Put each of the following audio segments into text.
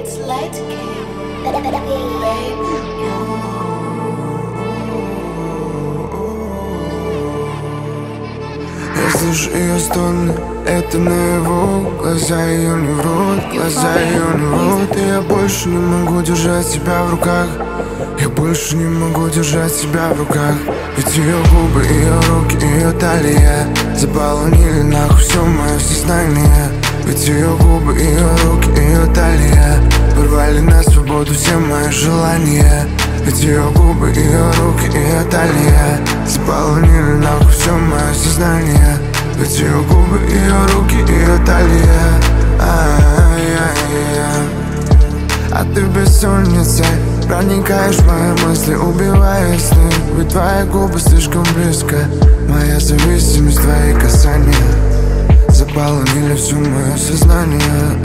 It's light game. Я слышу ее стоны, это наяву. Глаза ее не врут, глаза ее не врут. И я больше не могу держать себя в руках. Я больше не могу держать себя в руках. Ведь ее губы, ее руки, ее талия заполонили нахуй все мое сознание. Ведь ее губы, ее руки, ее талия порвали на свободу все мои желания. Ведь ее губы, ее руки, ее талия заполонили нахуй все мое сознание. Ведь ее губы, ее руки, ее талия. А ты бессонницей проникаешь в мои мысли, убивая сны. Ведь твои губы слишком близко. Моя зависимость, твои касания заполонили все мое сознание.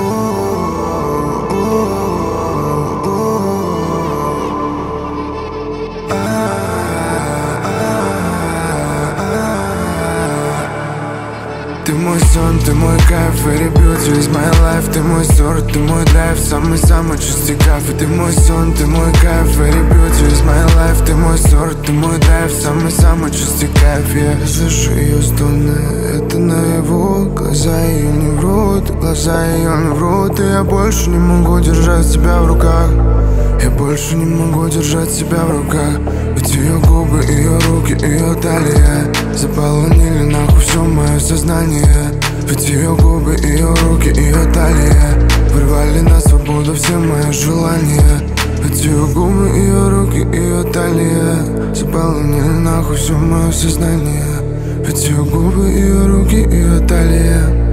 Ты мой сон, ты мой кайф, very beauty is my life. Ты мой сорт, ты мой драйв, самый-самый чистый кайф. И ты мой сон, ты мой кайф, very beauty is my life. Ты мой сорт, ты мой драйв, самый-самый чистый кайф. Я слышу ее стоны, это наяву. Глаза ее не врут, глаза ее не врут. И я больше не могу держать себя в руках. Я больше не могу держать себя в руках. Ведь ее губы, ее руки, ее талия заполонили нахуй все мое сознание. Ведь ее губы, ее руки, ее талия вырвали на свободу все мои желания. Ведь ее губы, ее руки, ее талия заполонили нахуй все мое сознание. Ведь ее губы, ее руки, ее талия